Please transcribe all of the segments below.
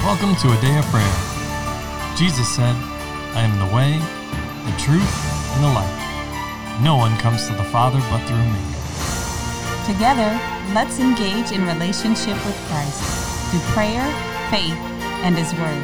Welcome to a day of prayer. Jesus said, I am the way, the truth, and the life. No one comes to the Father but through me. Together, let's engage in relationship with Christ through prayer, faith, and His Word.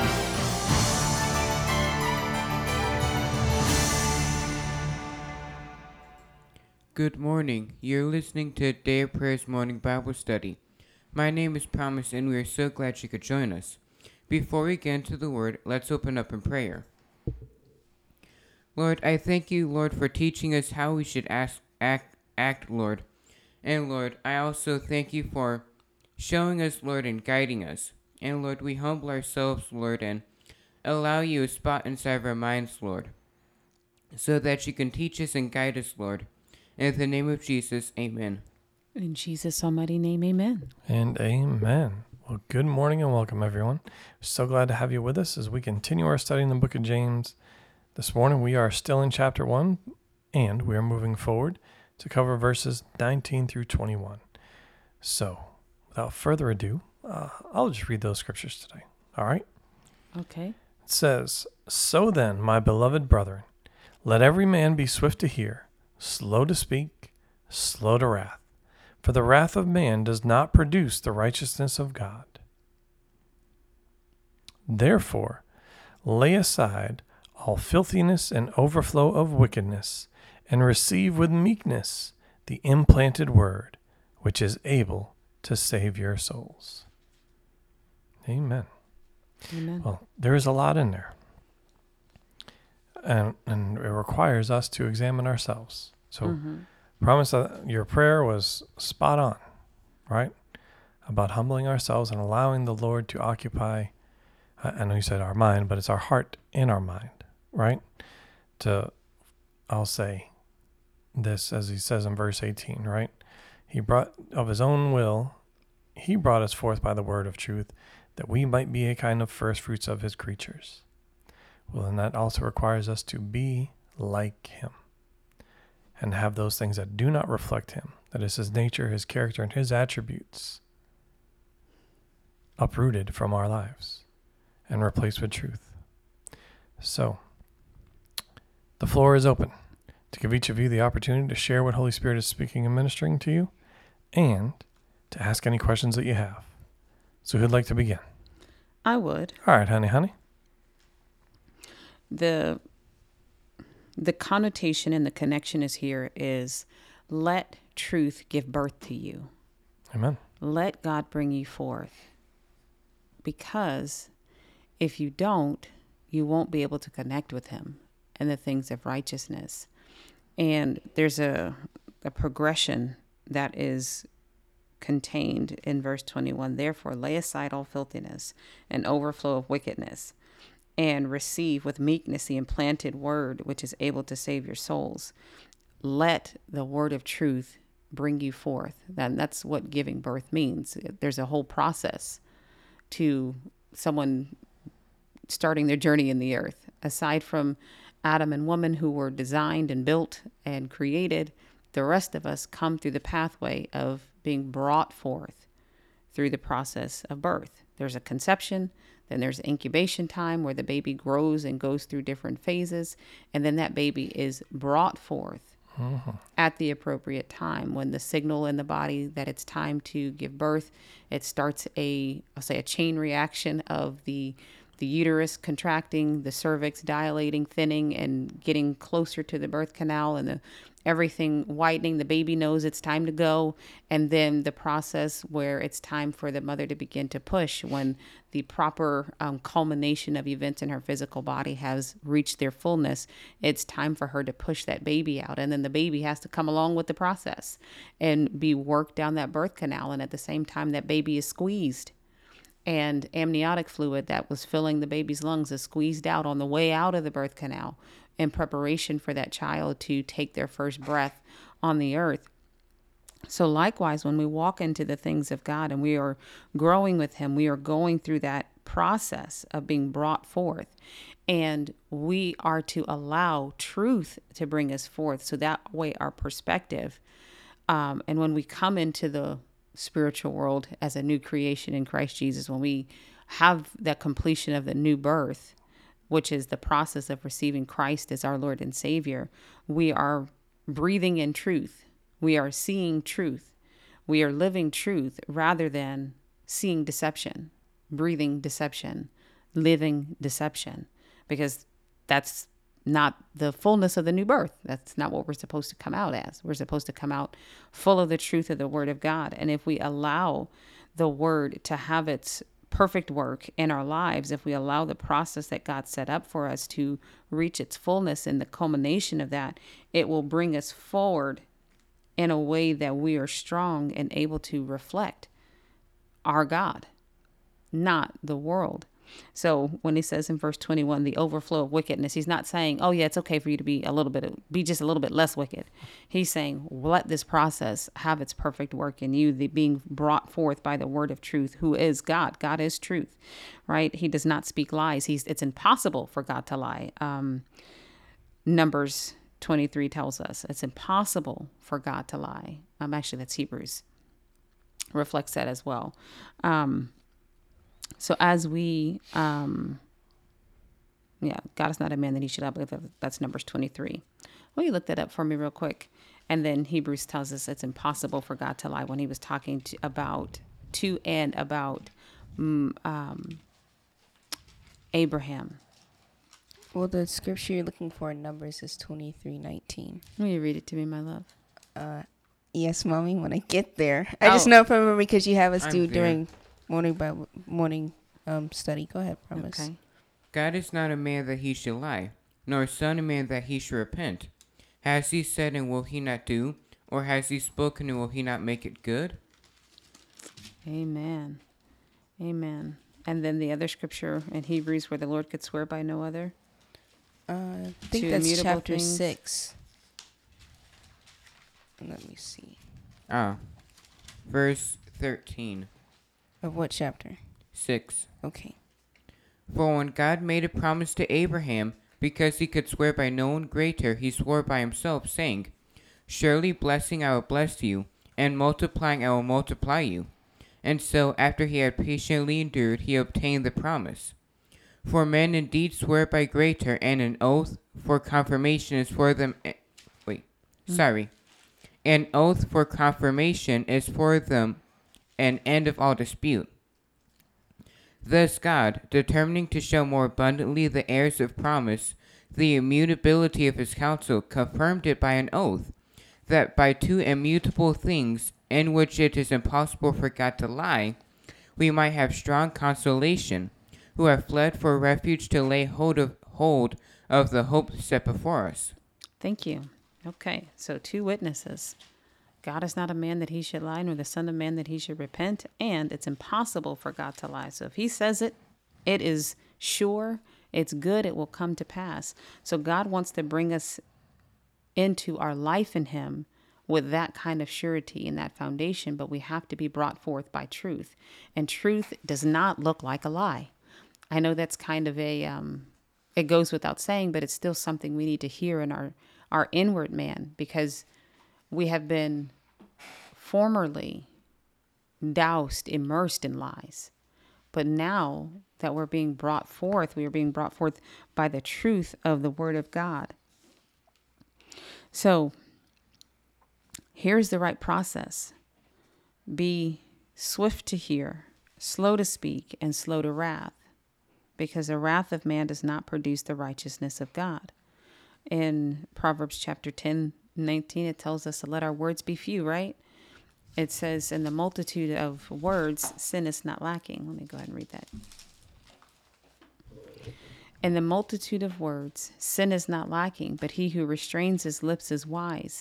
Good morning. You're listening to Day of Prayer's morning Bible study. My name is Promise, and we are so glad you could join us. Before we get into the Word, let's open up in prayer. Lord, I thank you, Lord, for teaching us how we should act, Lord. And Lord, I also thank you for showing us, Lord, and guiding us. And Lord, we humble ourselves, Lord, and allow you a spot inside of our minds, Lord, so that you can teach us and guide us, Lord. In the name of Jesus, amen. In Jesus' almighty name, amen. And amen. Well, good morning and welcome, everyone. So glad to have you with us as we continue our study in the book of James. This morning we are still in chapter 1, and we are moving forward to cover verses 19 through 21. So, without further ado, I'll just read those scriptures today. All right? Okay. It says, So then, my beloved brethren, let every man be swift to hear, slow to speak, slow to wrath. For the wrath of man does not produce the righteousness of God. Therefore, lay aside all filthiness and overflow of wickedness, and receive with meekness the implanted word, which is able to save your souls. Amen. Amen. Well, there is a lot in there. And it requires us to examine ourselves. So, Promise that your prayer was spot on, right? About humbling ourselves and allowing the Lord to occupy, I know you said our mind, but it's our heart in our mind, right? I'll say this as he says in verse 18, right? He brought of his own will, he brought us forth by the word of truth, that we might be a kind of first fruits of his creatures. Well, and that also requires us to be like him and have those things that do not reflect him, that is his nature, his character, and his attributes, uprooted from our lives and replaced with truth. So, the floor is open to give each of you the opportunity to share what Holy Spirit is speaking and ministering to you, and to ask any questions that you have. So who'd like to begin? I would. All right, honey. The connotation and the connection is here is let truth give birth to you. Amen. Let God bring you forth. Because if you don't, you won't be able to connect with him and the things of righteousness. And there's a progression that is contained in verse 21. Therefore, lay aside all filthiness and overflow of wickedness, and receive with meekness the implanted word, which is able to save your souls. Let the word of truth bring you forth. That's what giving birth means. There's a whole process to someone starting their journey in the earth. Aside from Adam and woman, who were designed and built and created, the rest of us come through the pathway of being brought forth through the process of birth. There's a conception, then there's incubation time where the baby grows and goes through different phases, and then that baby is brought forth at the appropriate time when the signal in the body that it's time to give birth. It starts a chain reaction of the uterus contracting, the cervix dilating, thinning, and getting closer to the birth canal, and everything widening. The baby knows it's time to go. And then the process where it's time for the mother to begin to push when the proper culmination of events in her physical body has reached their fullness. It's time for her to push that baby out. And then the baby has to come along with the process and be worked down that birth canal. And at the same time, that baby is squeezed. And amniotic fluid that was filling the baby's lungs is squeezed out on the way out of the birth canal in preparation for that child to take their first breath on the earth. So likewise, when we walk into the things of God and we are growing with him, we are going through that process of being brought forth. And we are to allow truth to bring us forth. So that way our perspective, and when we come into the spiritual world as a new creation in Christ Jesus, when we have that completion of the new birth, which is the process of receiving Christ as our Lord and Savior, we are breathing in truth. We are seeing truth. We are living truth rather than seeing deception, breathing deception, living deception, because that's not the fullness of the new birth. That's not what we're supposed to come out as. We're supposed to come out full of the truth of the Word of God. And if we allow the Word to have its perfect work in our lives, if we allow the process that God set up for us to reach its fullness and the culmination of that, it will bring us forward in a way that we are strong and able to reflect our God, not the world. So when he says in verse 21, the overflow of wickedness, he's not saying, oh yeah, it's okay for you to be just a little bit less wicked. He's saying, let this process have its perfect work in you, the being brought forth by the word of truth, who is God. God is truth, right? He does not speak lies. It's impossible for God to lie. Numbers 23 tells us it's impossible for God to lie. Actually, that's Hebrews. Reflects that as well. So as we, God is not a man that he should lie. I believe that's Numbers 23. Well, you look that up for me real quick. And then Hebrews tells us it's impossible for God to lie when he was talking about Abraham. Well, the scripture you're looking for in Numbers is 23:19. Will you read it to me, my love? Yes, Mommy, when I get there. I just know from memory because you have us do during morning study. Go ahead, promise. Okay. God is not a man that he should lie, nor a son of man that he should repent. Has he said, and will he not do? Or has he spoken, and will he not make it good? Amen. Amen. And then the other scripture in Hebrews where the Lord could swear by no other. I think that's immutable chapter things. 6. Let me see. Verse 13. Of what chapter? 6. Okay. For when God made a promise to Abraham, because he could swear by no one greater, he swore by himself, saying, Surely blessing I will bless you, and multiplying I will multiply you. And so, after he had patiently endured, he obtained the promise. For men indeed swear by greater, and an oath for confirmation is for them. An oath for confirmation is for them an end of all dispute. Thus God, determining to show more abundantly the heirs of promise the immutability of his counsel, confirmed it by an oath, that by two immutable things, in which it is impossible for God to lie, we might have strong consolation, who have fled for refuge to lay hold of the hope set before us. Thank you. Okay, so two witnesses. God is not a man that he should lie, nor the son of man that he should repent, and it's impossible for God to lie. So if he says it, it is sure, it's good, it will come to pass. So God wants to bring us into our life in him with that kind of surety and that foundation, but we have to be brought forth by truth. And truth does not look like a lie. I know that's kind of it goes without saying, but it's still something we need to hear in our inward man, because we have been formerly doused, immersed in lies. But now that we are being brought forth by the truth of the Word of God. So here's the right process. Be swift to hear, slow to speak, and slow to wrath, because the wrath of man does not produce the righteousness of God. In Proverbs chapter 10:19, it tells us to let our words be few, right? It says, in the multitude of words, sin is not lacking. Let me go ahead and read that. In the multitude of words, sin is not lacking, but he who restrains his lips is wise.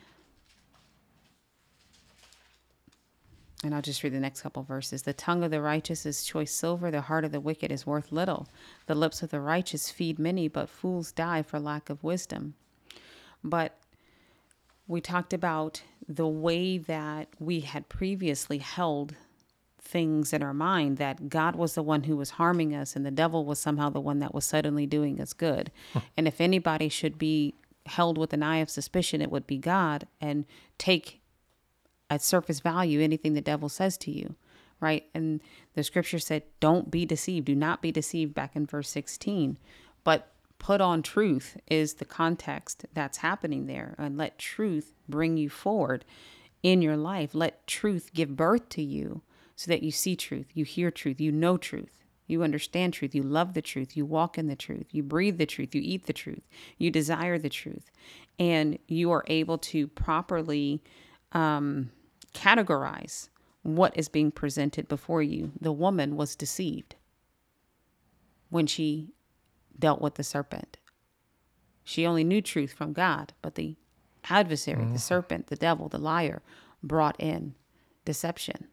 And I'll just read the next couple verses. The tongue of the righteous is choice silver. The heart of the wicked is worth little. The lips of the righteous feed many, but fools die for lack of wisdom. But we talked about the way that we had previously held things in our mind, that God was the one who was harming us and the devil was somehow the one that was suddenly doing us good. And if anybody should be held with an eye of suspicion, it would be God, and take at surface value anything the devil says to you. right? And the scripture said, don't be deceived. Do not be deceived back in verse 16. But put on truth is the context that's happening there. And let truth bring you forward in your life. Let truth give birth to you so that you see truth, you hear truth, you know truth, you understand truth, you love the truth, you walk in the truth, you breathe the truth, you eat the truth, you desire the truth. And you are able to properly categorize what is being presented before you. The woman was deceived when she dealt with the serpent. She only knew truth from God, but the adversary, the serpent, the devil, the liar, brought in deception.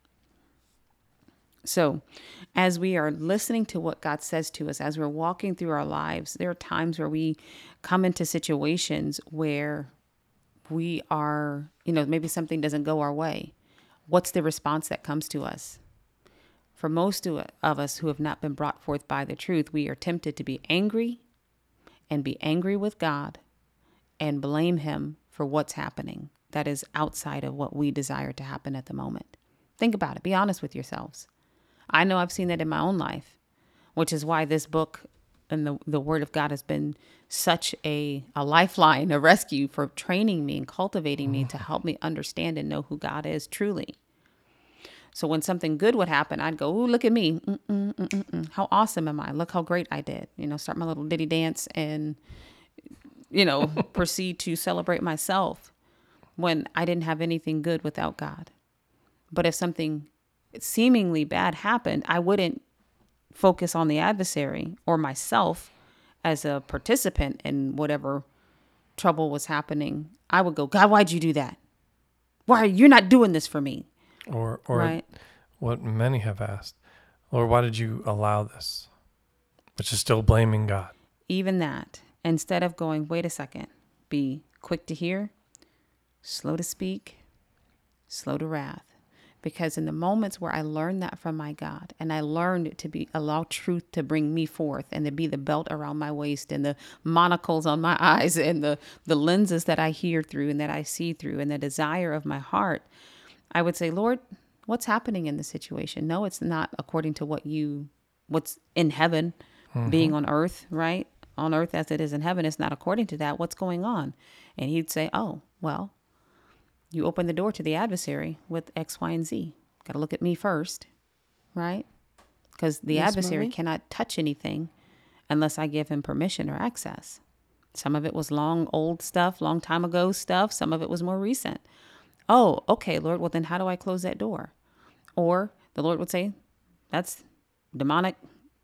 So as we are listening to what God says to us, as we're walking through our lives, there are times where we come into situations where we are, maybe something doesn't go our way. What's the response that comes to us? For most of us who have not been brought forth by the truth, we are tempted to be angry with God and blame him for what's happening that is outside of what we desire to happen at the moment. Think about it. Be honest with yourselves. I know I've seen that in my own life, which is why this book and the Word of God has been such a lifeline, a rescue for training me and cultivating me to help me understand and know who God is truly. So when something good would happen, I'd go, ooh, look at me. How awesome am I? Look how great I did. Start my little ditty dance and, proceed to celebrate myself when I didn't have anything good without God. But if something seemingly bad happened, I wouldn't focus on the adversary or myself as a participant in whatever trouble was happening. I would go, God, why'd you do that? Why you're not doing this for me? Or right? What many have asked, Lord, why did you allow this? Which is still blaming God. Even that, instead of going, wait a second, be quick to hear, slow to speak, slow to wrath. Because in the moments where I learned that from my God, and I learned to allow truth to bring me forth and to be the belt around my waist and the monocles on my eyes and the lenses that I hear through and that I see through and the desire of my heart, I would say, Lord, what's happening in this situation? No, it's not according to what's in heaven, being on earth, right? On earth as it is in heaven, it's not according to that. What's going on? And he'd say, oh, well, you open the door to the adversary with X, Y, and Z. Got to look at me first, right? Because the adversary cannot touch anything unless I give him permission or access. Some of it was old stuff, long time ago stuff. Some of it was more recent. Oh, okay, Lord. Well, then how do I close that door? Or the Lord would say, that's demonic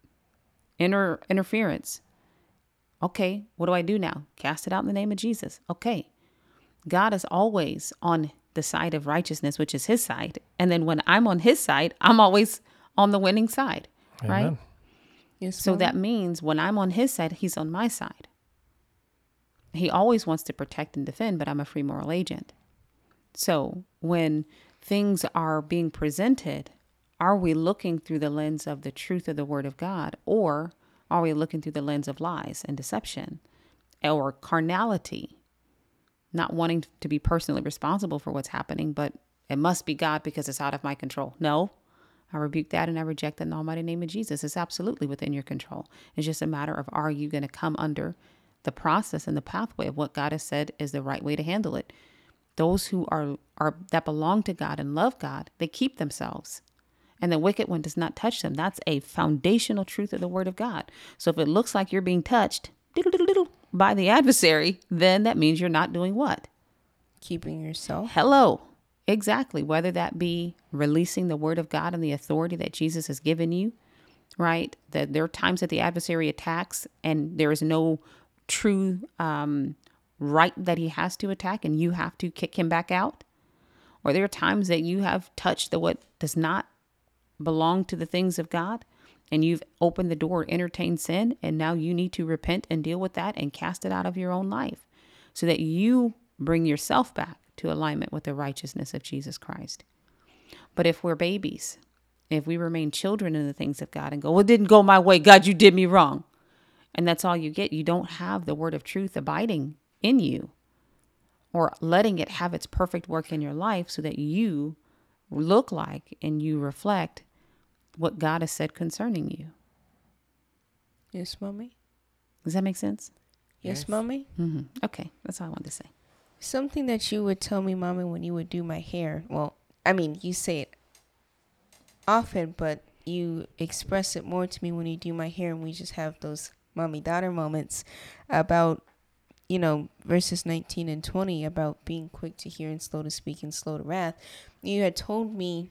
interference. Okay, what do I do now? Cast it out in the name of Jesus. Okay. God is always on the side of righteousness, which is his side. And then when I'm on his side, I'm always on the winning side, Amen. right? Yes, so Mom. that means when I'm on his side, he's on my side. He always wants to protect and defend, but I'm a free moral agent. So when things are being presented, are we looking through the lens of the truth of the Word of God, or are we looking through the lens of lies and deception or carnality? Not wanting to be personally responsible for what's happening, but it must be God because it's out of my control. No, I rebuke that and I reject that in the almighty name of Jesus. It's absolutely within your control. It's just a matter of, are you going to come under the process and the pathway of what God has said is the right way to handle it? Those who are that belong to God and love God, they keep themselves. And the wicked one does not touch them. That's a foundational truth of the Word of God. So if it looks like you're being touched by the adversary, then that means you're not doing what? Keeping yourself. Hello. Exactly. Whether that be releasing the Word of God and the authority that Jesus has given you, right? That there are times that the adversary attacks and there is no true right that he has to attack and you have to kick him back out. Or there are times that you have touched what does not belong to the things of God, and you've opened the door, entertained sin, and now you need to repent and deal with that and cast it out of your own life so that you bring yourself back to alignment with the righteousness of Jesus Christ. But if we're babies, if we remain children in the things of God and go, well, it didn't go my way, God, you did me wrong, and that's all you get, you don't have the word of truth abiding in you or letting it have its perfect work in your life so that you look like and you reflect what God has said concerning you. Yes, Mommy? Does that make sense? Yes, Mommy? Mm-hmm. Okay, that's all I wanted to say. Something that you would tell me, Mommy, when you would do my hair. Well, I mean, you say it often, but you express it more to me when you do my hair, and we just have those mommy-daughter moments about, verses 19 and 20 about being quick to hear and slow to speak and slow to wrath. You had told me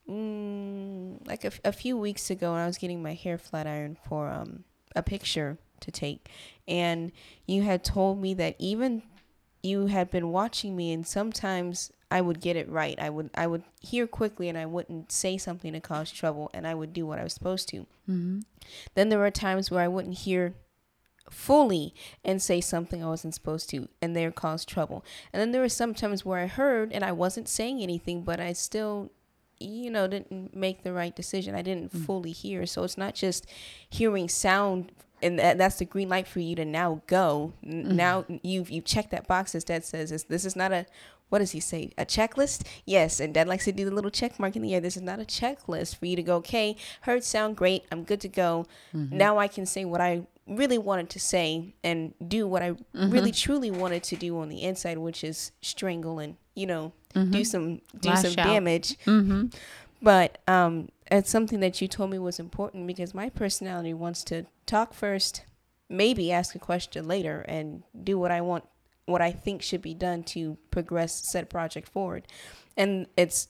like a few weeks ago when I was getting my hair flat ironed for a picture to take, and you had told me that even you had been watching me, and sometimes I would get it right. I would hear quickly, and I wouldn't say something to cause trouble, and I would do what I was supposed to. Mm-hmm. Then there were times where I wouldn't hear fully and say something I wasn't supposed to, and there caused trouble. And then there were some times where I heard and I wasn't saying anything, but I still didn't make the right decision. I didn't fully hear. So it's not just hearing sound, and that's the green light for you to now go. Now you've checked that box, as Dad says. This is not a, what does he say, a checklist? Yes, and Dad likes to do the little check mark in the air. This is not a checklist for you to go, okay, heard sound, great, I'm good to go. Now I can say what I really wanted to say and do what I really truly wanted to do on the inside, which is strangle and do some damage. But it's something that you told me was important, because my personality wants to talk first, maybe ask a question later, and do what I want, what I think should be done to progress said project forward. And it's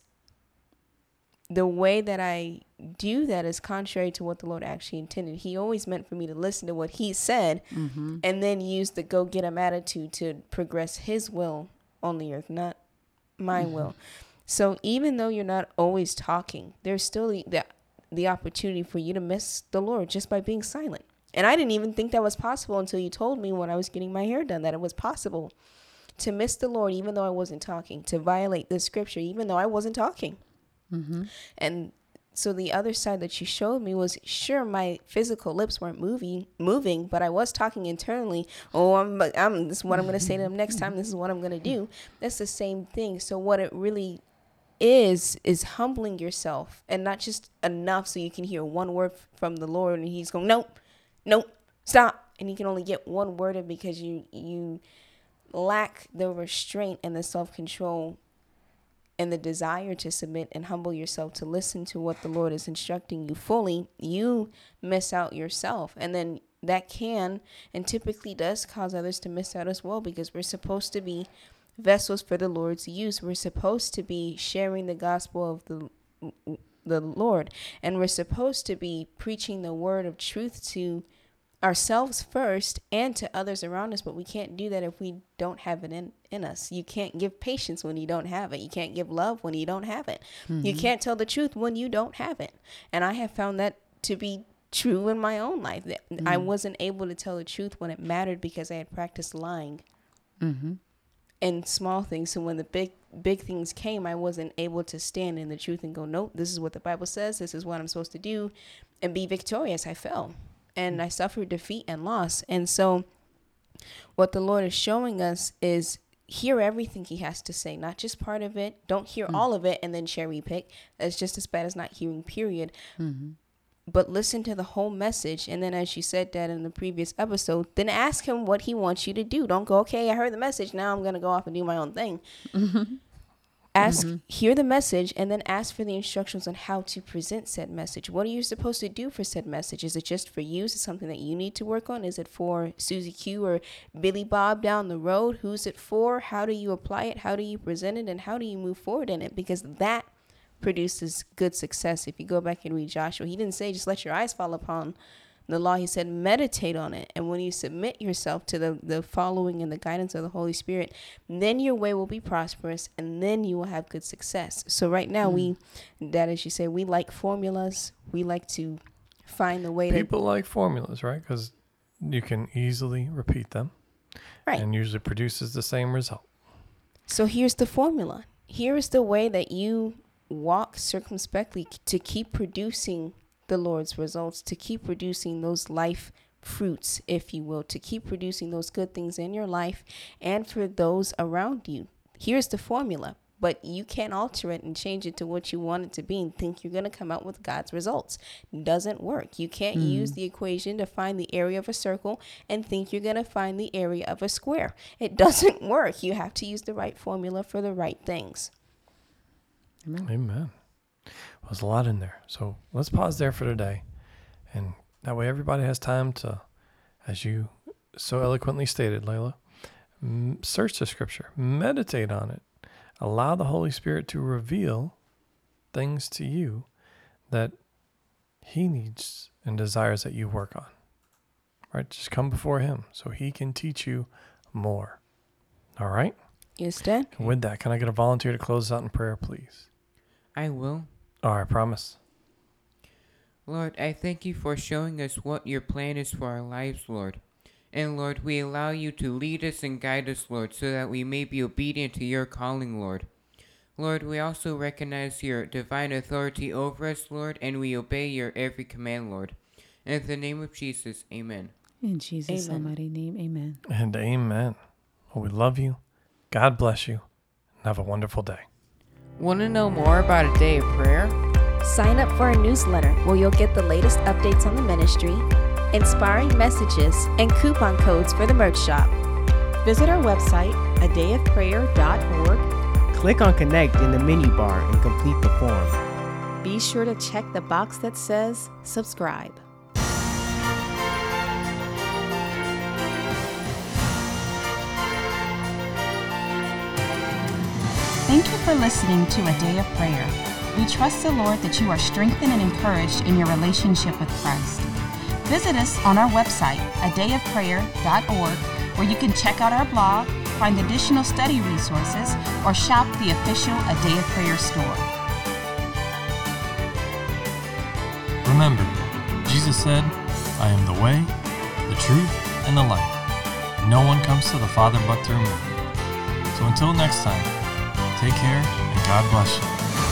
the way that I do that is contrary to what the Lord actually intended. He always meant for me to listen to what he said and then use the go get him attitude to progress his will on the earth, not my will. So even though you're not always talking, there's still the opportunity for you to miss the Lord just by being silent. And I didn't even think that was possible until you told me when I was getting my hair done that it was possible to miss the Lord even though I wasn't talking, to violate the scripture even though I wasn't talking. And so the other side that you showed me was, sure, my physical lips weren't moving, but I was talking internally. Oh, I'm this is what I'm going to say to them next time. This is what I'm going to do. That's the same thing. So what it really is humbling yourself, and not just enough so you can hear one word from the Lord and he's going, nope, stop. And you can only get one word in because you lack the restraint and the self-control and the desire to submit and humble yourself to listen to what the Lord is instructing you fully. You miss out yourself. And then that can and typically does cause others to miss out as well, because we're supposed to be vessels for the Lord's use. We're supposed to be sharing the gospel of the Lord, and we're supposed to be preaching the word of truth to ourselves first and to others around us. But we can't do that if we don't have it in us. You can't give patience when you don't have it. You can't give love when you don't have it. You can't tell the truth when you don't have it. And I have found that to be true in my own life, that I wasn't able to tell the truth when it mattered because I had practiced lying in small things. So when the big things came, I wasn't able to stand in the truth and go, nope, this is what the Bible says, this is what I'm supposed to do, and be victorious. I fell and I suffered defeat and loss. And so what the Lord is showing us is hear everything he has to say, not just part of it. Don't hear all of it and then cherry pick. That's just as bad as not hearing, period. But listen to the whole message. And then, as you said that in the previous episode, then ask him what he wants you to do. Don't go, okay, I heard the message, now I'm going to go off and do my own thing. Hear the message, and then ask for the instructions on how to present said message. What are you supposed to do for said message? Is it just for you? Is it something that you need to work on? Is it for Susie Q or Billy Bob down the road? Who's it for? How do you apply it? How do you present it? And how do you move forward in it? Because that produces good success. If you go back and read Joshua, he didn't say just let your eyes fall upon the law. He said meditate on it. And when you submit yourself to the following and the guidance of the Holy Spirit, then your way will be prosperous, and then you will have good success. So right now that, as you say, we like formulas. We like to find the way People like formulas, right? Because you can easily repeat them. Right. And usually produces the same result. So here's the formula. Here is the way that you walk circumspectly to keep producing the Lord's results, to keep producing those life fruits, if you will, to keep producing those good things in your life and for those around you. Here's the formula. but you can't alter it and change it to what you want it to be and think you're going to come out with God's results. Doesn't work. You can't use the equation to find the area of a circle and think you're going to find the area of a square. It doesn't work. You have to use the right formula for the right things. Amen. Well, there's a lot in there. So let's pause there for today. And that way everybody has time to, as you so eloquently stated, Layla, search the scripture, meditate on it, allow the Holy Spirit to reveal things to you that he needs and desires that you work on. Right? Just come before him so he can teach you more. All right? Yes, Dad. And with that, can I get a volunteer to close us out in prayer, please? I will. All right, promise. Lord, I thank you for showing us what your plan is for our lives, Lord. And Lord, we allow you to lead us and guide us, Lord, so that we may be obedient to your calling, Lord. Lord, we also recognize your divine authority over us, Lord, and we obey your every command, Lord. In the name of Jesus, amen. In Jesus' Amen. almighty name, amen. And amen. Well, we love you. God bless you. And have a wonderful day. Want to know more about a day of prayer? Sign up for our newsletter where you'll get the latest updates on the ministry, inspiring messages, and coupon codes for the merch shop. Visit our website, adayofprayer.org. Click on Connect in the menu bar and complete the form. Be sure to check the box that says subscribe. Thank you for listening to A Day of Prayer. We trust the Lord that you are strengthened and encouraged in your relationship with Christ. Visit us on our website, adayofprayer.org, where you can check out our blog, find additional study resources, or shop the official A Day of Prayer store. Remember, Jesus said, I am the way, the truth, and the life. No one comes to the Father but through me. So until next time, take care and God bless you.